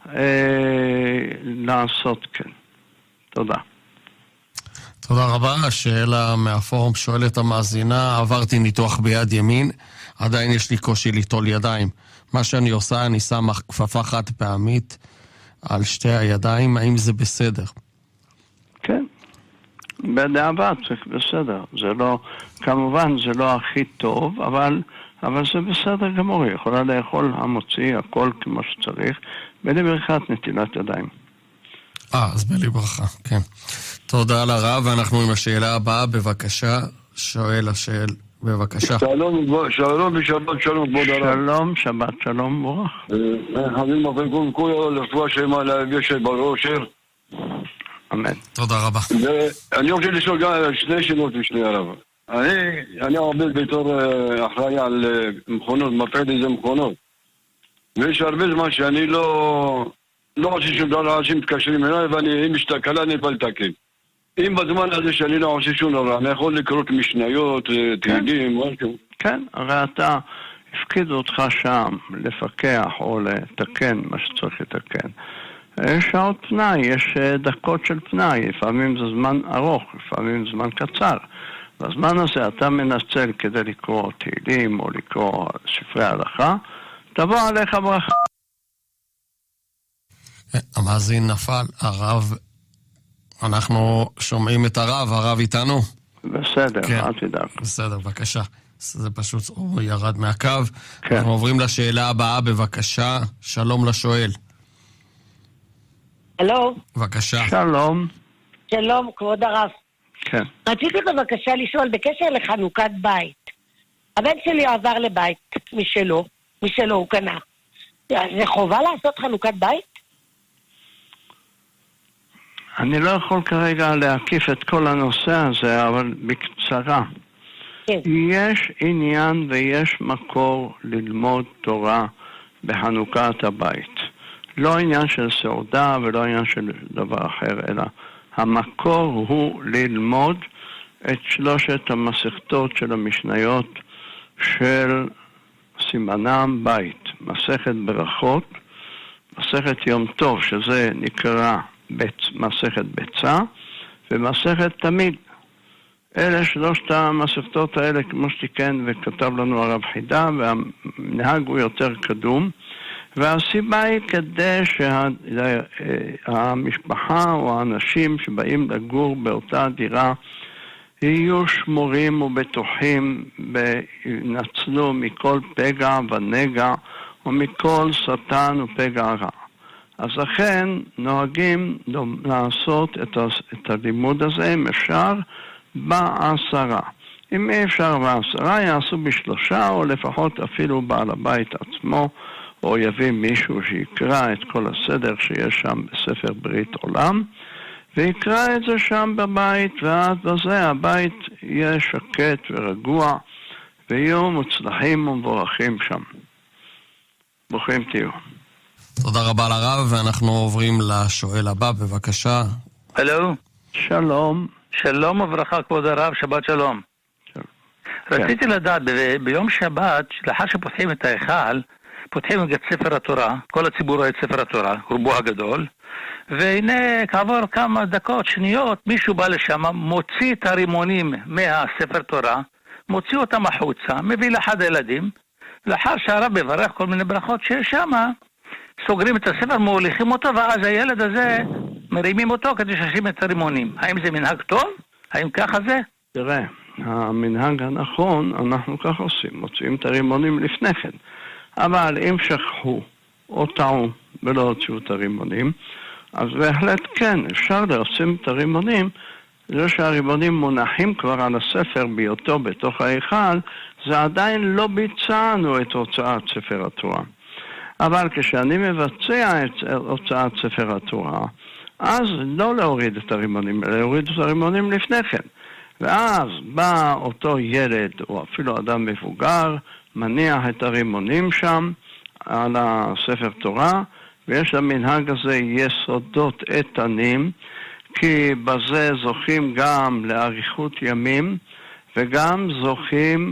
לעשות כן. תודה. תודה רבה. השאלה מהפורום שואלת המאזינה, עברתי ניתוח ביד ימין, עדיין יש לי קושי ליטול ידיים. מה שאני עושה, אני שם כפפה חד פעמית על שתי הידיים, האם זה בסדר? כן, בדיעבד זה בסדר. זה לא, כמובן זה לא הכי טוב, אבל זה בסדר גמור. היא יכולה לאכול המוציא, הכל כמו שצריך, בלי ברכת נטילת ידיים. אז בלי ברכה, כן. תודה לרב, ואנחנו עם השאלה הבאה, בבקשה, שואל השאל, בבקשה. שלום ושבת שלום, כבוד הרב. שלום, שבת שלום, ברוך. חברים אחרי כל לרפואה שלמה להגשת בראשר. אמן. תודה רבה. אני רוצה לשאול גם שני שאלות לשני הרב. אני עובד בתור אחראי על מכונות, מפעיל איזה מכונות. ויש הרבה זמן שאני לא עושה שום דבר, אנשים מתקשרים אליי ואם יש תקלה אני בא לתקן. אם בזמן הזה שאני לא עושה שום דבר, אני יכול לקרוא משניות, תהילים, משהו. כן, הרי אתה, הפקידו אותך שם לפקח או לתקן מה שצריך לתקן. יש שעות פנאי, יש דקות של פנאי, לפעמים זה זמן ארוך, לפעמים זה זמן קצר. בזמן הזה אתה מנצל כדי לקרוא תהילים או לקרוא ספרי הלכה, תבוא עליך ברכה. המאזין נפל, הרב, אנחנו שומעים את הרב איתנו? בסדר, אל תדאג. בסדר, בבקשה. זה פשוט ירד מהקו. אנחנו עוברים לשאלה הבאה, בבקשה. שלום לשואל. הלו. בבקשה. שלום. שלום, כבוד הרב. כן. רציתי בבקשה לשאול בקשר לחנוכת בית. הבן שלי עבר לבית משלו הוא קנה. זה חובה לעשות חנוכת בית? אני לא יכול כרגע להקיף את כל הנושא הזה, אבל בקצרה. כן. יש עניין ויש מקור ללמוד תורה בחנוכת הבית. לא עניין של סעודה ולא עניין של דבר אחר, אלא המקור הוא ללמוד את 3 המסכתות של המשניות של סימנם בית. מסכת ברכות, מסכת יום טוב, שזה נקרא מסכת ביצה, ומסכת תמיד. אלה 3 המסכתות האלה, כמו שתיקן וכתב לנו הרב חידה, והמנהג הוא יותר קדום, והסיבה היא כדי שהמשפחה או האנשים שבאים לגור באותה דירה יהיו שמורים ובטוחים וינצלו מכל פגע ונגע ומכל שטן ופגע רע. אז לכן נוהגים לעשות את הלימוד הזה, אם אפשר, ב10. אם אי אפשר ב10, יעשו ב3, או לפחות אפילו בעל הבית עצמו, או יביא מישהו שיקרא את כל הסדר שיש שם בספר ברית עולם, ויקרא את זה שם בבית, ועד בזה הבית יהיה שקט ורגוע, ויהיו מוצלחים ומבורכים שם. ברוכים תהיו. תודה רבה לרב, ואנחנו עוברים לשואל הבא, בבקשה. הלו. שלום. שלום וברכה, כבוד הרב, שבת שלום. רציתי לדעת, ביום שבת, לאחר שפותחים את ההיכל, פותחים את ספר התורה, כל הציבור רואה את ספר התורה, רובו הגדול, והנה כעבור כמה דקות, שניות, מישהו בא לשם, מוציא את הרימונים מהספר תורה, מוציא אותם החוצה, מביא לאחד הילדים, לאחר שהרב מברך כל מיני ברכות שיש שם, סוגרים את הספר, מוליכים אותו, ואז הילד הזה מרימים אותו כדי שישים את הרימונים. האם זה מנהג טוב? האם ככה זה? תראה, המנהג הנכון, אנחנו כך עושים, מוציאים את הרימונים לפני כן. אבל אם שכחו או טעו ולא הוציאו את הרימונים, אז בהחלט כן, אפשר לשים את הרימונים. זה שהרימונים מונחים כבר על הספר בהיותו בתוך ההיכל, זה עדיין לא ביצענו את הוצאת ספר התורה. אבל כשאני מבצע את הוצאת ספר התורה, אז לא להוריד את הרימונים, אלא להוריד את הרימונים לפני כן. ואז בא אותו ילד, או אפילו אדם מבוגר, מניח את הרימונים שם על הספר תורה, ויש למנהג הזה יסודות איתנים, כי בזה זוכים גם לאריכות ימים, וגם זוכים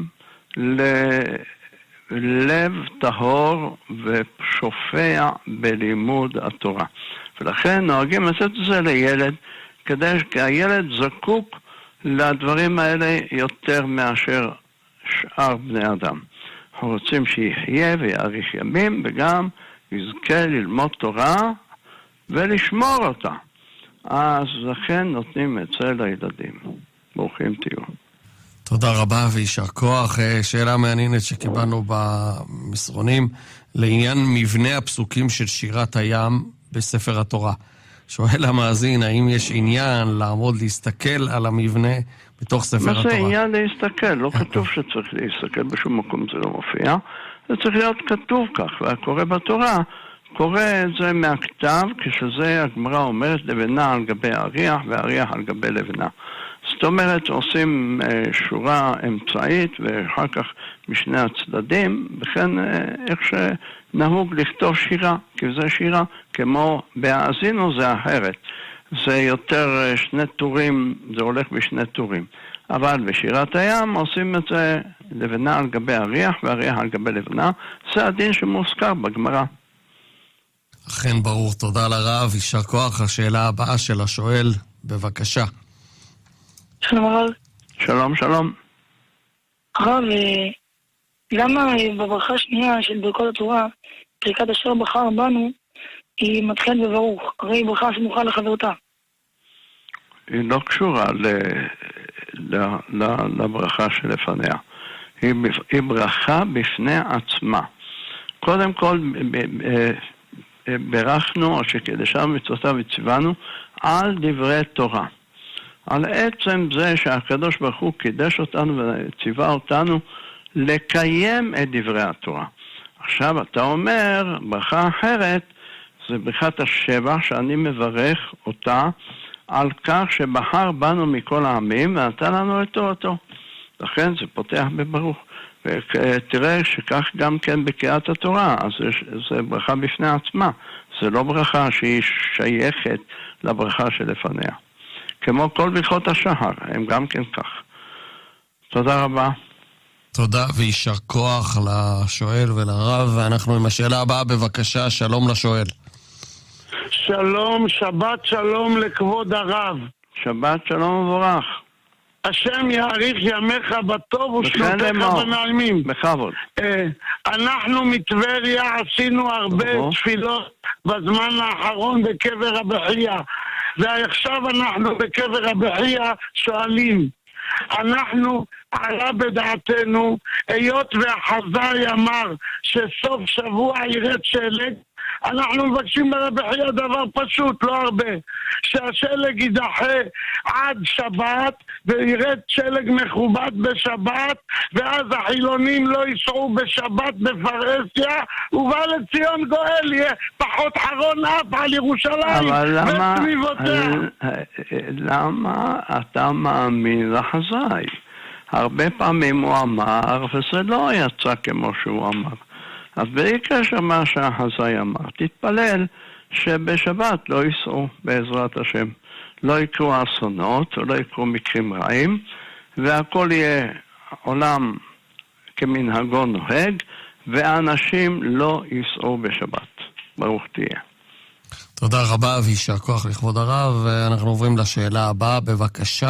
ללב טהור ושופע בלימוד התורה. ולכן נוהגים לתת את זה לילד, כי הילד זקוק לדברים האלה יותר מאשר שאר בני אדם. אנחנו רוצים שיחיה ויאריך ימים, וגם יזכה ללמוד תורה ולשמור אותה. אז לכן נותנים את זה לילדים. ברוכים תהיו. תודה רבה וישר כוח. שאלה מעניינת שקיבלנו במסרונים, לעניין מבנה הפסוקים של שירת הים בספר התורה. שואל המאזין, האם יש עניין לעמוד להסתכל על המבנה בתוך ספר התורה? מה זה עניין להסתכל? לא כתוב שצריך להסתכל, בשום מקום זה לא מופיע. זה צריך להיות כתוב כך, והקורא בתורה קורא את זה מהכתב, כשזה הגמרא אומרת לבנה על גבי אריח ואריח על גבי לבנה. זאת אומרת, עושים שורה אמצעית ואחר כך משני הצדדים, וכן איך שנהוג לכתוב שירה, כי זה שירה, כמו בהאזינו זה אחרת. זה יותר שני טורים, זה הולך בשני טורים. אבל בשירת הים עושים את זה לבנה על גבי אריח ואריח על גבי לבנה. זה הדין שמוזכר בגמרא. אכן ברור, תודה לרב, יישר כוח. השאלה הבאה של השואל, בבקשה. שלום הרב. שלום, שלום. הרב, למה בברכה השנייה של ברכות התורה, ברכת אשר בחר בנו, היא מתחילה בברוך, הרי היא ברכה סמוכה לחברתה. היא לא קשורה לברכה שלפניה. היא ברכה בפני עצמה. קודם כל, ברכנו, או שקידשנו מצוותיו וציוונו, על דברי תורה. על עצם זה שהקדוש ברוך הוא קידש אותנו וציווה אותנו לקיים את דברי התורה. עכשיו אתה אומר, ברכה אחרת, זה ברכת השבח שאני מברך אותה על כך שבחר בנו מכל העמים ונתן לנו את תורתו. לכן זה פותח בברוך. ותראה שכך גם כן בקריאת התורה, אז זה ברכה בפני עצמה. זה לא ברכה שהיא שייכת לברכה שלפניה. כמו כל ברכות השחר, הם גם כן כך. תודה רבה. תודה ויישר כוח לשואל ולרב, ואנחנו עם השאלה הבאה, בבקשה. שלום לשואל. שלום, שבת שלום לכבוד הרב. שבת שלום וברך. השם יאריך ימיך בטוב ושנותיך בנעימים. בכבוד. אנחנו מטבריה עשינו הרבה תפילות בזמן האחרון בקבר הבחייה, ועכשיו אנחנו בקבר הבחייה שואלים, אנחנו עלה בדעתנו, היות והחזאי אמר שסוף שבוע ירד שלג, אנחנו מבקשים בבחייה דבר פשוט, לא הרבה, שהשלג יידחה עד שבת וירד שלג מכובד בשבת, ואז החילונים לא ייסעו בשבת בפרהסיה, ובא לציון גואל יהיה פחות חרון אף על ירושלים וסביבותיה. למה אתה מאמין לחזאי? הרבה פעמים הוא אמר וזה לא יצא כמו שהוא אמר. אז בלי קשר מה שהחזאי אמר, תתפלל שבשבת לא ייסעו בעזרת השם. לא יקרו אסונות, לא יקרו מקרים רעים, והכל יהיה עולם כמנהגו נוהג, ואנשים לא ייסעו בשבת. ברוך תהיה. תודה רבה ויישר כוח לכבוד הרב, ואנחנו עוברים לשאלה הבאה, בבקשה.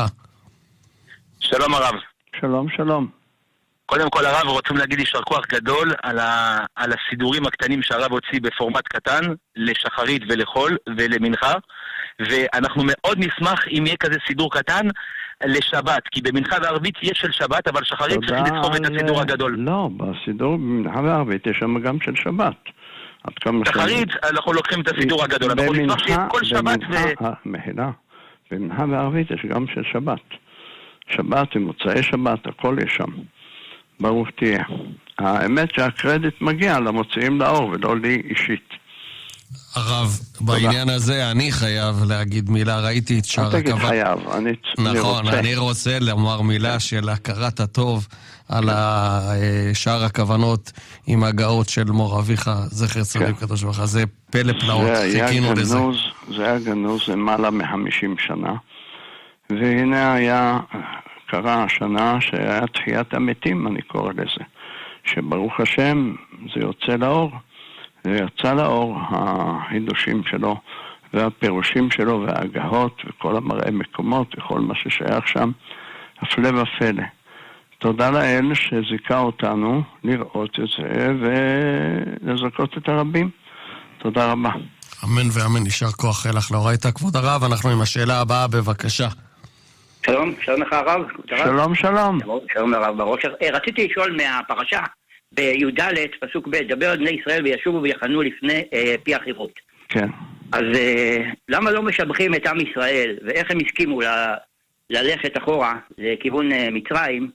שלום הרב. שלום, שלום. קודם כל הרב, רוצים להגיד יישר כוח גדול על הסידורים הקטנים שהרב הוציא בפורמט קטן, לשחרית ולחול ולמנחה, ואנחנו מאוד נשמח אם יהיה כזה סידור קטן לשבת, כי במנחה וערבית יש של שבת, אבל שחרית צריך לסחוב את הסידור הגדול. לא, בסידור במנחה וערבית יש שם גם של שבת. שחרית, אנחנו לוקחים את הסידור הגדול, אנחנו נשמח שיהיה כל שבת מחילה, במנחה וערבית יש גם של שבת. שבת ומוצאי שבת, הכל יש שם. ברוך תהיה. האמת שהקרדיט מגיע למוציאים לאור ולא לי אישית. הרב, בעניין הזה אני חייב להגיד מילה, ראיתי את שער הכוונה. אל תגיד חייב, אני נכון, אני רוצה לומר מילה של הכרת הטוב על שער הכוונות עם הגאות של מור אביך, זכר צדיק קדוש ברוך הוא. זה פלא פלאות, חיכינו לזה. זה היה גנוז למעלה מ-50 שנה, והנה היה... קרה השנה שהיה תחיית המתים, אני קורא לזה, שברוך השם זה יוצא לאור, ויצא לאור החידושים שלו והפירושים שלו וההגהות וכל המראה מקומות וכל מה ששייך שם, הפלא ופלא. תודה לאל שזיכה אותנו לראות את זה ולזכות את הרבים. תודה רבה. אמן ואמן, יישר כוח לך לאורייתא. כבוד הרב, אנחנו עם השאלה הבאה, בבקשה. שלום, שלום לך הרב. שלום, שלום. שלום לרב בראש. רציתי לשאול מהפרשה בי"ד, פסוק ב', דבר על בני ישראל וישובו ויחנו לפני פי החירות. כן. אז למה לא משבחים את עם ישראל, ואיך הם הסכימו ללכת אחורה לכיוון מצרים?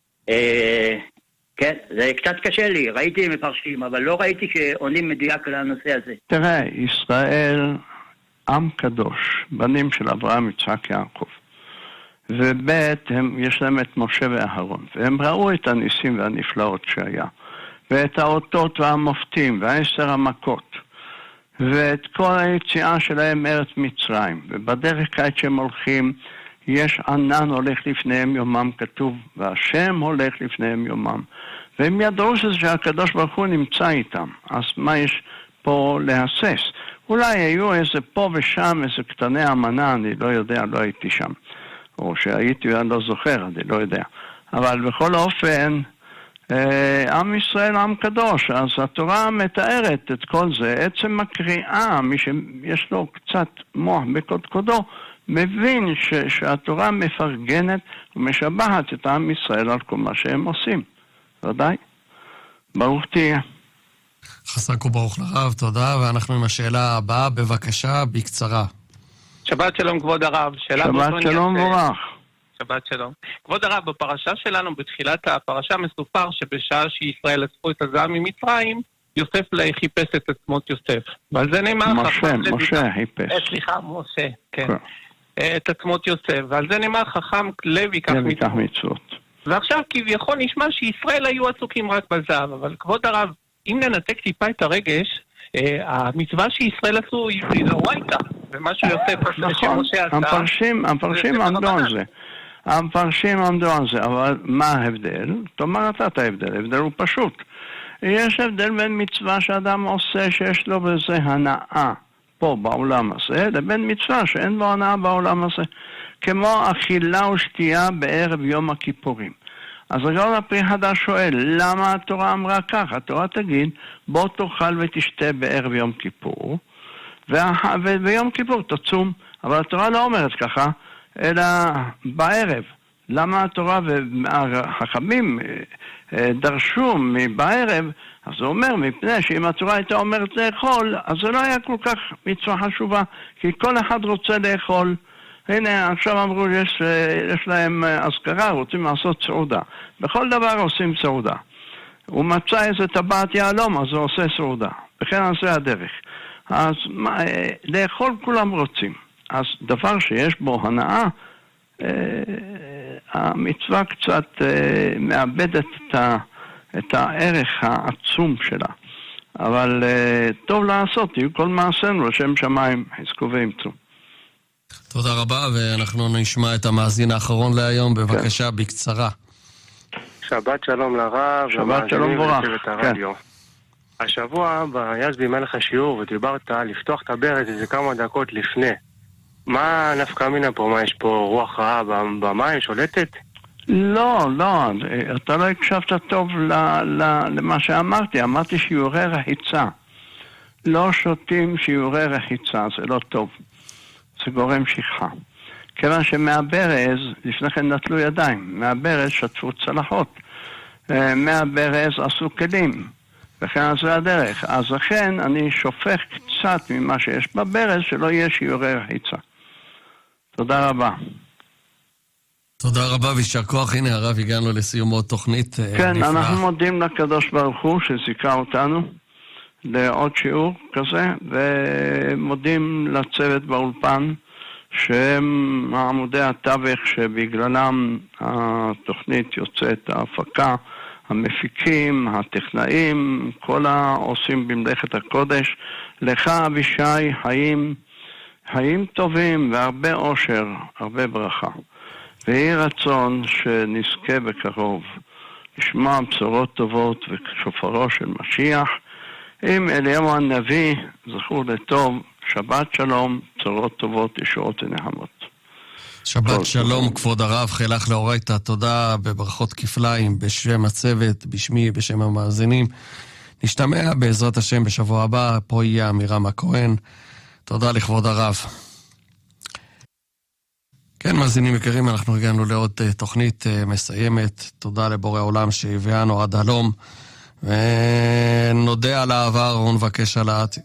כן, זה קצת קשה לי, ראיתי מפרשים, אבל לא ראיתי שעונים מדויק לנושא הזה. תראה, ישראל עם קדוש, בנים של אברהם, יצחק, יעקב. ובית, יש להם את משה ואהרון, והם ראו את הניסים והנפלאות שהיה, ואת האותות והמופתים, והעשר המכות, ואת כל היציאה שלהם מארץ מצרים. ובדרך כעת שהם הולכים, יש ענן הולך לפניהם יומם, כתוב, והשם הולך לפניהם יומם. והם ידעו שהקדוש ברוך הוא נמצא איתם. אז מה יש פה להסס? אולי היו איזה פה ושם, איזה קטני אמנה, אני לא יודע, לא הייתי שם. או שהייתי ואני לא זוכר, אני לא יודע. אבל בכל אופן, עם ישראל עם קדוש, אז התורה מתארת את כל זה. עצם הקריאה, מי שיש לו קצת מוח בקודקודו, מבין שהתורה מפרגנת ומשבחת את עם ישראל על כל מה שהם עושים. ודאי. ברוך תהיה. חזק וברוך לרב, תודה. ואנחנו עם השאלה הבאה, בבקשה, בקצרה. שבת שלום כבוד הרב. שבת שלום וברוך. שבת שלום. כבוד הרב, בפרשה שלנו, בתחילת הפרשה מסופר שבשעה שישראל אספו את הזהב ממצרים, יוסף חיפש את עצמות יוסף. ועל זה נאמר... משה חיפש. סליחה, משה, כן. את עצמות יוסף. ועל זה נאמר חכם לוי כך מצוות. ועכשיו כביכול נשמע שישראל היו עסוקים רק בזהב, אבל כבוד הרב, אם ננתק טיפה את הרגש, המצווה שישראל עשו היא דאורייתא, ומה שיוסף שמשה עשה... המפרשים עמדו על זה. המפרשים עמדו על זה, אבל מה ההבדל? תאמר אתה את ההבדל, ההבדל הוא פשוט. יש הבדל בין מצווה שאדם עושה שיש לו בזה הנאה פה בעולם הזה, לבין מצווה שאין לו הנאה בעולם הזה. כמו אכילה ושתייה בערב יום הכיפורים. אז הגאון הפרי חדש שואל, למה התורה אמרה כך? התורה תגיד, בוא תאכל ותשתה בערב יום כיפור, וביום כיפור תצום. אבל התורה לא אומרת ככה, אלא בערב. למה התורה והחכמים דרשו מבערב? אז זה אומר, מפני שאם התורה הייתה אומרת לאכול, אז זה לא היה כל כך מצווה חשובה, כי כל אחד רוצה לאכול. הנה, עכשיו אמרו, יש להם אזכרה, רוצים לעשות סעודה. בכל דבר עושים סעודה. הוא מצא איזה טבעת יהלום, אז הוא עושה סעודה. וכן על זה הדרך. אז לאכול כולם רוצים. אז דבר שיש בו הנאה, המצווה קצת מאבדת את הערך העצום שלה. אבל טוב לעשות, יהיו כל מעשינו לשם שמיים, חזקו ואמצו. תודה רבה, ואנחנו נשמע את המאזין האחרון להיום, בבקשה, בקצרה. שבת שלום לרב, שבת שלום ברוך. השבוע ביזבי מלך השיעור, ודיברת לפתוח את הברז איזה כמה דקות לפני. מה נפקא מינה פה? מה, יש פה רוח רעה במים שולטת? לא, אתה לא הקשבת טוב למה שאמרתי. אמרתי שיעורי רחיצה. לא שותים שיעורי רחיצה, זה לא טוב. זה גורם שכחה. כיוון שמהברז, לפני כן נטלו ידיים, מהברז שטפו צלחות, מהברז עשו כלים, וכן על זה הדרך. אז לכן אני שופך קצת ממה שיש בברז, שלא יהיה שיעורי רחיצה. תודה רבה. תודה רבה וישר כוח. הנה הרב, הגענו לסיום עוד תוכנית. כן, אנחנו מודים לקדוש ברוך הוא שזיכה אותנו לעוד שיעור כזה, ומודים לצוות באולפן שהם עמודי התווך שבגללם התוכנית יוצאת, ההפקה, המפיקים, הטכנאים, כל העושים במלאכת הקודש. לך אבישי, חיים טובים והרבה אושר, הרבה ברכה. ויהי רצון שנזכה בקרוב לשמוע בשורות טובות ושופרו של משיח. עם אליהו הנביא, זכור לטוב, שבת שלום, בשורות טובות, ישועות ונחמות. שבת שלום, כבוד הרב, חילך לאורייתא, תודה בברכות כפליים, בשם הצוות, בשמי, בשם המאזינים. נשתמע בעזרת השם בשבוע הבא, פה יהיה אמירם הכהן. תודה לכבוד הרב. כן, מאזינים יקרים, אנחנו הגענו לעוד תוכנית מסיימת. תודה לבורא עולם שהביאנו עד הלום. ונודה על העבר ונבקש על העתיד.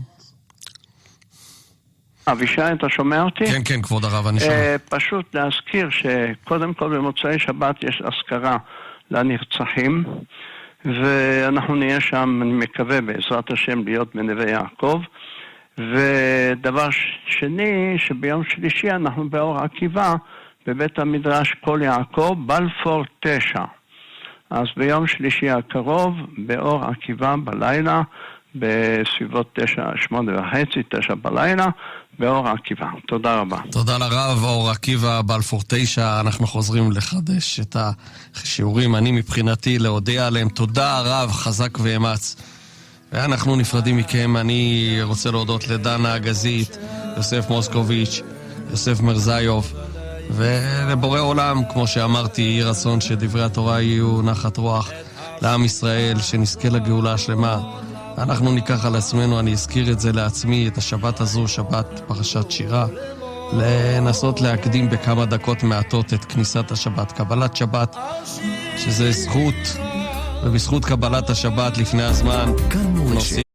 אבישי, אתה שומע אותי? כן, כן, כבוד הרב, אני שומע. פשוט להזכיר שקודם כל במוצאי שבת יש אזכרה לנרצחים, ואנחנו נהיה שם, אני מקווה בעזרת השם, להיות בנווה יעקב. ודבר שני, שביום שלישי אנחנו באור עקיבא, בבית המדרש כל יעקב, בלפור 9. אז ביום שלישי הקרוב, באור עקיבא בלילה, בסביבות 8:30, 9 בלילה, באור עקיבא. תודה רבה. תודה לרב, אור עקיבא, בלפור 9. אנחנו חוזרים לחדש את השיעורים. אני מבחינתי להודיע עליהם. תודה רב, חזק ואמץ. ואנחנו נפרדים מכם. אני רוצה להודות לדנה אגזית, יוסף מוסקוביץ', יוסף מרזיוב, ולבורא עולם, כמו שאמרתי, יהי רצון שדברי התורה יהיו נחת רוח לעם ישראל, שנזכה לגאולה השלמה. אנחנו ניקח על עצמנו, אני אזכיר את זה לעצמי, את השבת הזו, שבת פרשת שירה, לנסות להקדים בכמה דקות מעטות את כניסת השבת, קבלת שבת, שזה זכות, ובזכות קבלת השבת לפני הזמן, נוסעים